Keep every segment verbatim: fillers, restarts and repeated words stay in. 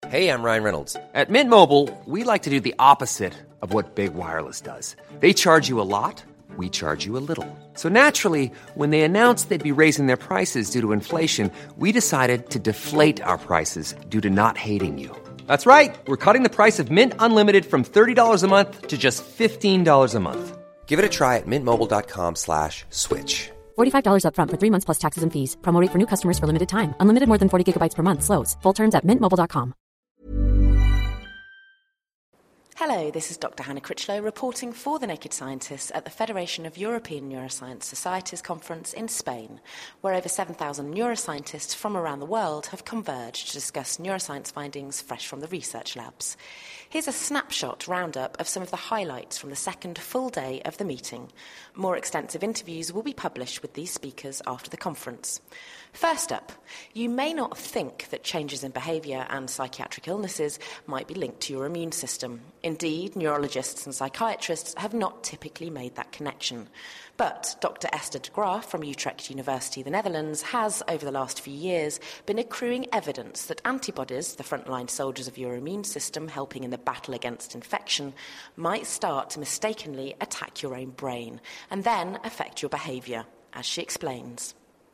Hey, I'm Ryan Reynolds. At Mint Mobile, we like to do the opposite of what Big Wireless does. They charge you a lot, we charge you a little. So naturally, when they announced they'd be raising their prices due to inflation, we decided to deflate our prices due to not hating you. That's right. We're cutting the price of Mint Unlimited from thirty dollars a month to just fifteen dollars a month. Give it a try at mintmobile.com slash switch. forty-five dollars up front for three months plus taxes and fees. Promo rate for new customers for limited time. Unlimited more than forty gigabytes per month. Slows full terms at mint mobile dot com. Hello, this is Doctor Hannah Critchlow reporting for The Naked Scientists at the Federation of European Neuroscience Societies conference in Spain, where over seven thousand neuroscientists from around the world have converged to discuss neuroscience findings fresh from the research labs. Here's a snapshot roundup of some of the highlights from the second full day of the meeting. More extensive interviews will be published with these speakers after the conference. First up, you may not think that changes in behaviour and psychiatric illnesses might be linked to your immune system. Indeed, neurologists and psychiatrists have not typically made that connection. But Doctor Esther de Graaf from Utrecht University, the Netherlands, has, over the last few years, been accruing evidence that antibodies, the frontline soldiers of your immune system helping in the battle against infection, might start to mistakenly attack your own brain and then affect your behaviour, as she explains.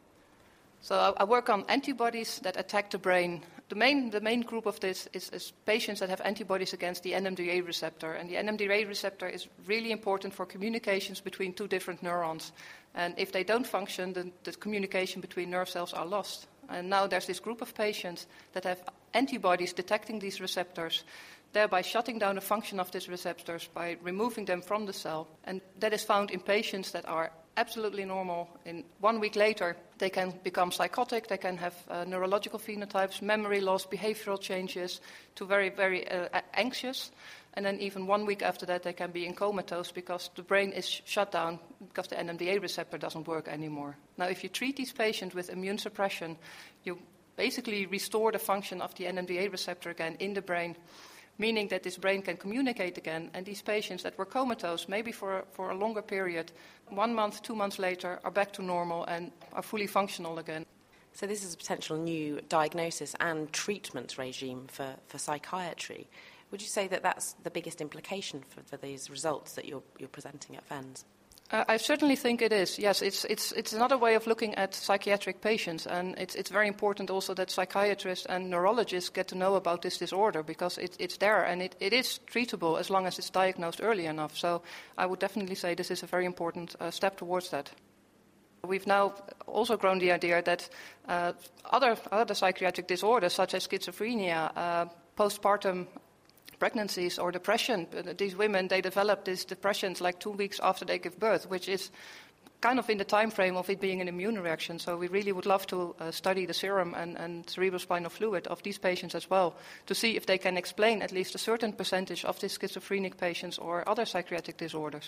So I work on antibodies that attack the brain. The main, the main group of this is, is patients that have antibodies against the N M D A receptor. And the N M D A receptor is really important for communications between two different neurons. And if they don't function, then the communication between nerve cells are lost. And now there's this group of patients that have antibodies detecting these receptors, thereby shutting down the function of these receptors by removing them from the cell. And that is found in patients that are absolutely normal. In one week later, they can become psychotic, they can have uh, neurological phenotypes, memory loss, behavioral changes, to very, very uh, anxious. And then even one week after that, they can be in comatose because the brain is sh- shut down because the N M D A receptor doesn't work anymore. Now, if you treat these patients with immune suppression, you basically restore the function of the N M D A receptor again in the brain, meaning that this brain can communicate again, and these patients that were comatose, maybe for, for a longer period, one month, two months later, are back to normal and are fully functional again. So this is a potential new diagnosis and treatment regime for, for psychiatry. Would you say that that's the biggest implication for, for these results that you're, you're presenting at FENS? Uh, I certainly think it is. Yes, it's it's it's another way of looking at psychiatric patients, and it's it's very important also that psychiatrists and neurologists get to know about this disorder because it, it's there and it, it is treatable as long as it's diagnosed early enough. So I would definitely say this is a very important uh, step towards that. We've now also grown the idea that uh, other other psychiatric disorders such as schizophrenia, uh, postpartum pregnancies or depression. These women, they develop these depressions like two weeks after they give birth, which is kind of in the time frame of it being an immune reaction. So we really would love to uh, study the serum and, and cerebrospinal fluid of these patients as well to see if they can explain at least a certain percentage of these schizophrenic patients or other psychiatric disorders.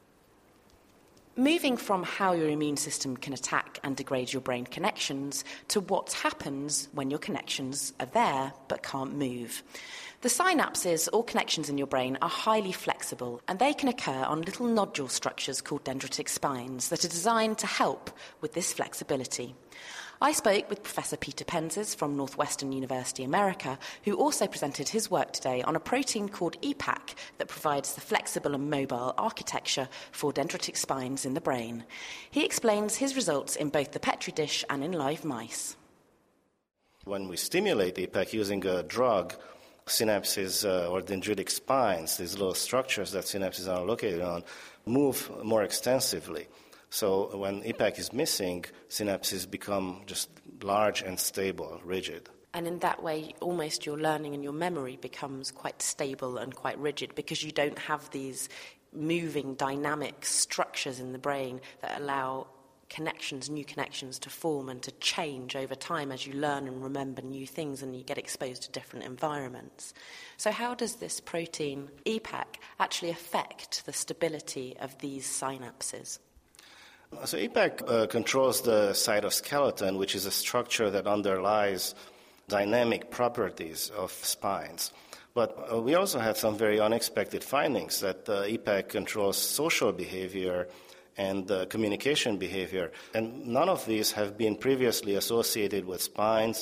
Moving from how your immune system can attack and degrade your brain connections to what happens when your connections are there but can't move. The synapses or connections in your brain are highly flexible, and they can occur on little nodule structures called dendritic spines that are designed to help with this flexibility. I spoke with Professor Peter Penzes from Northwestern University, America, who also presented his work today on a protein called E PAC that provides the flexible and mobile architecture for dendritic spines in the brain. He explains his results in both the Petri dish and in live mice. When we stimulate E PAC using a drug, synapses uh, or dendritic spines, these little structures that synapses are located on, move more extensively. So when E PAC is missing, synapses become just large and stable, rigid. And in that way, almost your learning and your memory becomes quite stable and quite rigid because you don't have these moving, dynamic structures in the brain that allow connections, new connections to form and to change over time as you learn and remember new things and you get exposed to different environments. So how does this protein, E PAC, actually affect the stability of these synapses? So E PAC uh, controls the cytoskeleton, which is a structure that underlies dynamic properties of spines. But uh, we also had some very unexpected findings that uh, E PAC controls social behavior and uh, communication behavior. And none of these have been previously associated with spines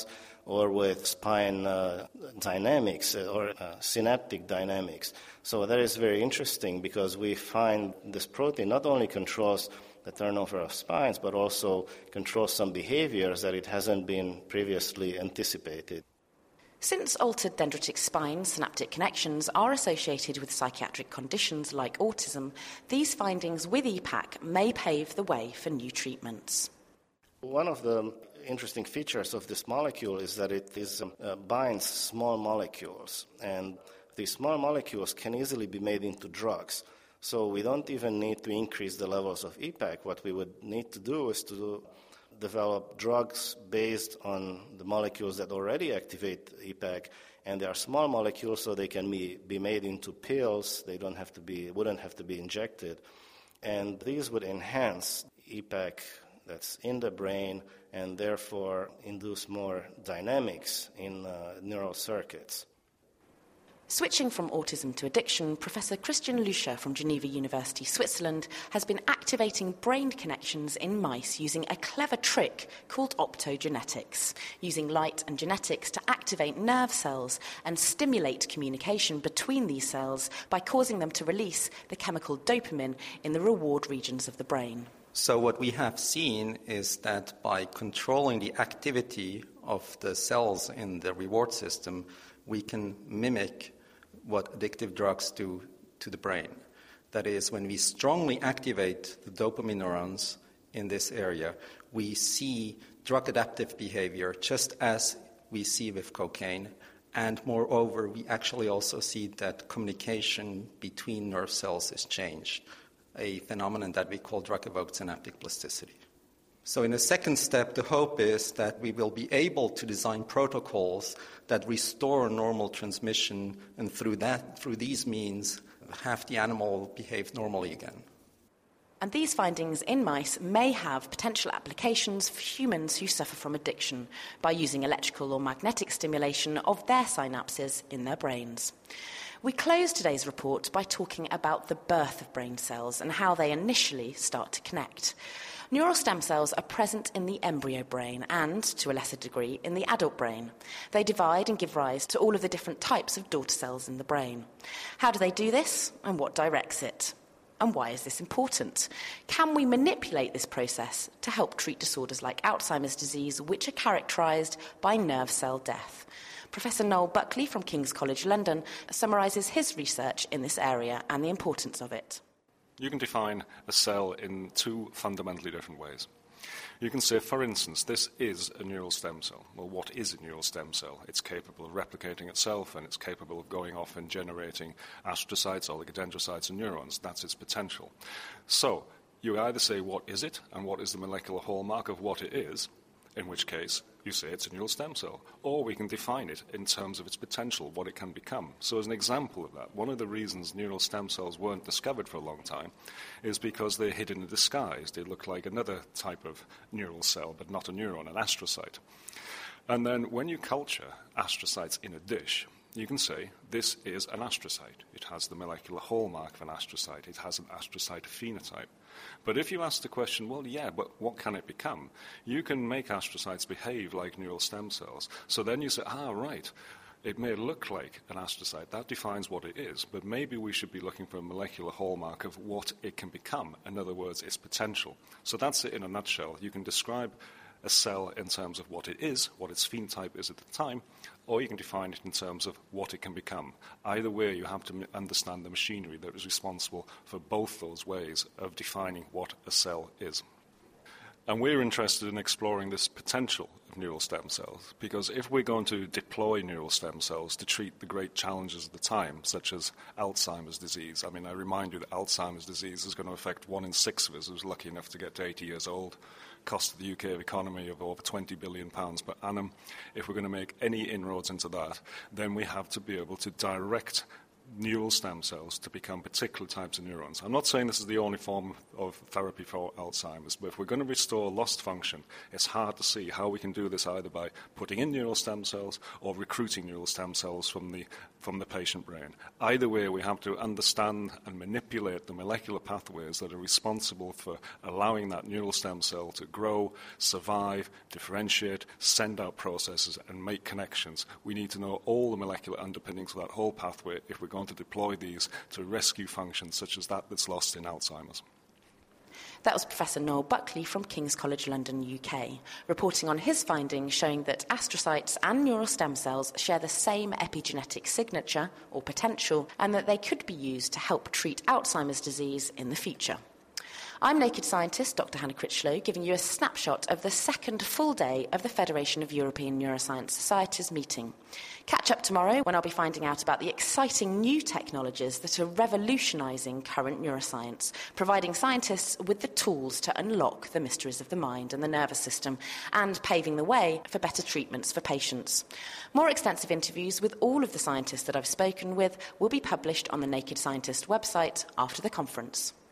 or with spine uh, dynamics or uh, synaptic dynamics. So that is very interesting because we find this protein not only controls the turnover of spines, but also controls some behaviors that it hasn't been previously anticipated. Since altered dendritic spine synaptic connections are associated with psychiatric conditions like autism, these findings with E PAC may pave the way for new treatments. One of the interesting features of this molecule is that it is, um, uh, binds small molecules, and these small molecules can easily be made into drugs. So we don't even need to increase the levels of E PAC. What we would need to do is to do develop drugs based on the molecules that already activate E PAC, and they are small molecules, so they can be, be made into pills. They don't have to be, wouldn't have to be injected, and these would enhance E PAC that's in the brain and therefore induce more dynamics in uh, neural circuits. Switching from autism to addiction, Professor Christian Lüscher from Geneva University, Switzerland, has been activating brain connections in mice using a clever trick called optogenetics, using light and genetics to activate nerve cells and stimulate communication between these cells by causing them to release the chemical dopamine in the reward regions of the brain. So what we have seen is that by controlling the activity of the cells in the reward system, we can mimic what addictive drugs do to the brain. That is, when we strongly activate the dopamine neurons in this area, we see drug-adaptive behavior just as we see with cocaine. And moreover, we actually also see that communication between nerve cells is changed, a phenomenon that we call drug-evoked synaptic plasticity. So in a second step, the hope is that we will be able to design protocols that restore normal transmission, and through that, through these means, have the animal behave normally again. And these findings in mice may have potential applications for humans who suffer from addiction by using electrical or magnetic stimulation of their synapses in their brains. We close today's report by talking about the birth of brain cells and how they initially start to connect. Neural stem cells are present in the embryo brain and, to a lesser degree, in the adult brain. They divide and give rise to all of the different types of daughter cells in the brain. How do they do this, and what directs it? And why is this important? Can we manipulate this process to help treat disorders like Alzheimer's disease, which are characterised by nerve cell death? Professor Noel Buckley from King's College London summarises his research in this area and the importance of it. You can define a cell in two fundamentally different ways. You can say, for instance, this is a neural stem cell. Well, what is a neural stem cell? It's capable of replicating itself, and it's capable of going off and generating astrocytes, oligodendrocytes, and neurons. That's its potential. So you either say, what is it, and what is the molecular hallmark of what it is, in which case you say it's a neural stem cell. Or we can define it in terms of its potential, what it can become. So as an example of that, one of the reasons neural stem cells weren't discovered for a long time is because they're hidden in disguise. They look like another type of neural cell, but not a neuron, an astrocyte. And then when you culture astrocytes in a dish, you can say this is an astrocyte. It has the molecular hallmark of an astrocyte. It has an astrocyte phenotype. But if you ask the question, well, yeah, but what can it become? You can make astrocytes behave like neural stem cells. So then you say, ah, right, it may look like an astrocyte. That defines what it is. But maybe we should be looking for a molecular hallmark of what it can become. In other words, its potential. So that's it in a nutshell. You can describe a cell in terms of what it is, what its phenotype is at the time, or you can define it in terms of what it can become. Either way, you have to understand the machinery that is responsible for both those ways of defining what a cell is. And we're interested in exploring this potential of neural stem cells, because if we're going to deploy neural stem cells to treat the great challenges of the time, such as Alzheimer's disease, I mean, I remind you that Alzheimer's disease is going to affect one in six of us who's lucky enough to get to eighty years old, cost of the U K economy of over twenty billion pounds per annum. If we're going to make any inroads into that, then we have to be able to direct neural stem cells to become particular types of neurons. I'm not saying this is the only form of therapy for Alzheimer's, but if we're going to restore lost function, it's hard to see how we can do this either by putting in neural stem cells or recruiting neural stem cells from the from the patient brain. Either way, we have to understand and manipulate the molecular pathways that are responsible for allowing that neural stem cell to grow, survive, differentiate, send out processes, and make connections. We need to know all the molecular underpinnings of that whole pathway if we're going to deploy these to rescue functions such as that that's lost in Alzheimer's. That was Professor Noel Buckley from King's College London, U K, reporting on his findings showing that astrocytes and neural stem cells share the same epigenetic signature, or potential, and that they could be used to help treat Alzheimer's disease in the future. I'm Naked Scientist, Doctor Hannah Critchlow, giving you a snapshot of the second full day of the Federation of European Neuroscience Societies meeting. Catch up tomorrow when I'll be finding out about the exciting new technologies that are revolutionising current neuroscience, providing scientists with the tools to unlock the mysteries of the mind and the nervous system, and paving the way for better treatments for patients. More extensive interviews with all of the scientists that I've spoken with will be published on the Naked Scientist website after the conference.